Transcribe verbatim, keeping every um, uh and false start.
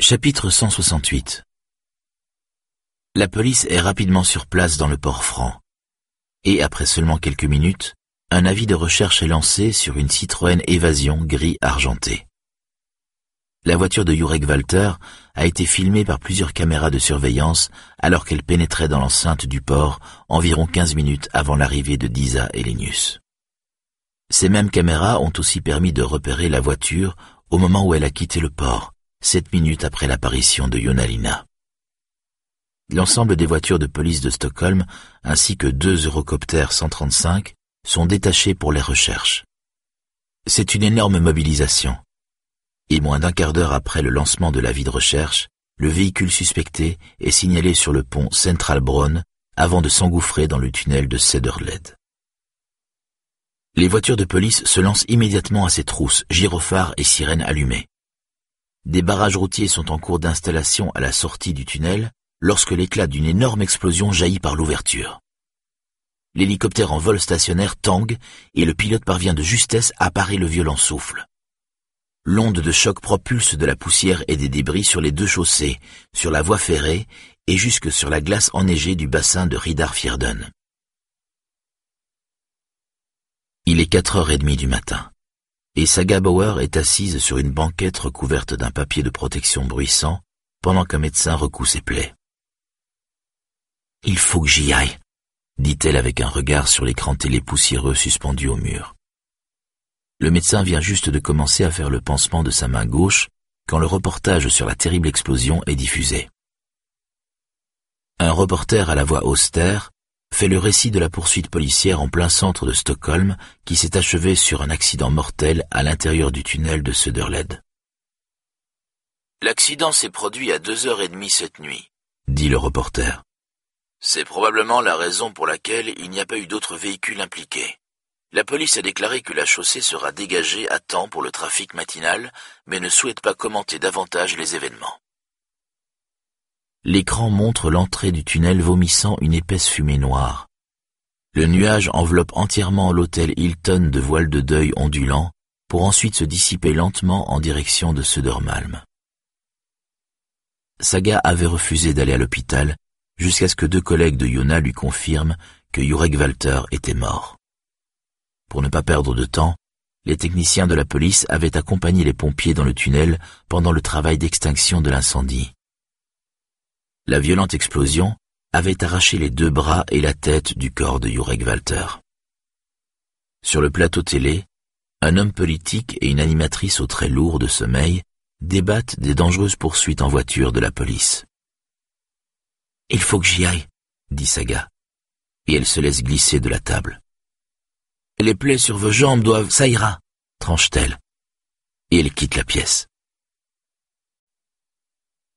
Chapitre cent soixante-huit. La police est rapidement sur place dans le port franc. Et après seulement quelques minutes, un avis de recherche est lancé sur une Citroën Évasion gris argenté. La voiture de Jurek Walter a été filmée par plusieurs caméras de surveillance alors qu'elle pénétrait dans l'enceinte du port environ quinze minutes avant l'arrivée de Disa Elenius. Ces mêmes caméras ont aussi permis de repérer la voiture au moment où elle a quitté le port, sept minutes après l'apparition de Joona Linna. L'ensemble des voitures de police de Stockholm ainsi que deux Eurocopters cent trente-cinq sont détachés pour les recherches. C'est une énorme mobilisation. Et moins d'un quart d'heure après le lancement de l'avis de recherche, le véhicule suspecté est signalé sur le pont Centralbron avant de s'engouffrer dans le tunnel de Söderled. Les voitures de police se lancent immédiatement à ces trousses, gyrophares et sirènes allumées. Des barrages routiers sont en cours d'installation à la sortie du tunnel lorsque l'éclat d'une énorme explosion jaillit par l'ouverture. L'hélicoptère en vol stationnaire tangue et le pilote parvient de justesse à parer le violent souffle. L'onde de choc propulse de la poussière et des débris sur les deux chaussées, sur la voie ferrée et jusque sur la glace enneigée du bassin de Riddarfjärden. Il est quatre heures trente du matin, et Saga Bauer est assise sur une banquette recouverte d'un papier de protection bruissant pendant qu'un médecin recoue ses plaies. « Il faut que j'y aille », dit-elle avec un regard sur l'écran télé poussiéreux suspendu au mur. Le médecin vient juste de commencer à faire le pansement de sa main gauche quand le reportage sur la terrible explosion est diffusé. Un reporter à la voix austère fait le récit de la poursuite policière en plein centre de Stockholm qui s'est achevée sur un accident mortel à l'intérieur du tunnel de Söderled. L'accident s'est produit à deux heures trente cette nuit, dit le reporter. C'est probablement la raison pour laquelle il n'y a pas eu d'autres véhicules impliqués. La police a déclaré que la chaussée sera dégagée à temps pour le trafic matinal, mais ne souhaite pas commenter davantage les événements. L'écran montre l'entrée du tunnel vomissant une épaisse fumée noire. Le nuage enveloppe entièrement l'hôtel Hilton de voiles de deuil ondulants pour ensuite se dissiper lentement en direction de Södermalm. Saga avait refusé d'aller à l'hôpital jusqu'à ce que deux collègues de Joona lui confirment que Jurek Walter était mort. Pour ne pas perdre de temps, les techniciens de la police avaient accompagné les pompiers dans le tunnel pendant le travail d'extinction de l'incendie. La violente explosion avait arraché les deux bras et la tête du corps de Jurek Walter. Sur le plateau télé, un homme politique et une animatrice aux traits lourds de sommeil débattent des dangereuses poursuites en voiture de la police. « Il faut que j'y aille, » dit Saga, et elle se laisse glisser de la table. « Les plaies sur vos jambes doivent... Ça ira, tranche-t-elle. Et elle quitte la pièce.